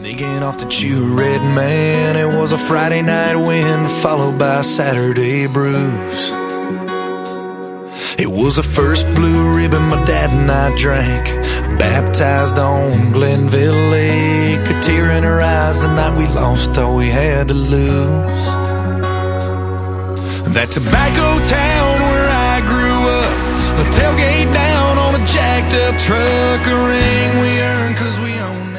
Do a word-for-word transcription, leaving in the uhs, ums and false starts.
Sneaking off to chew a red man. It was a Friday night win, followed by a Saturday bruise. It was the first blue ribbon my dad and I drank, baptized on Glenville Lake. A tear in her eyes the night we lost all we had to lose. That tobacco town where I grew up, a tailgate down on a jacked up truck, a ring we earned cause we owned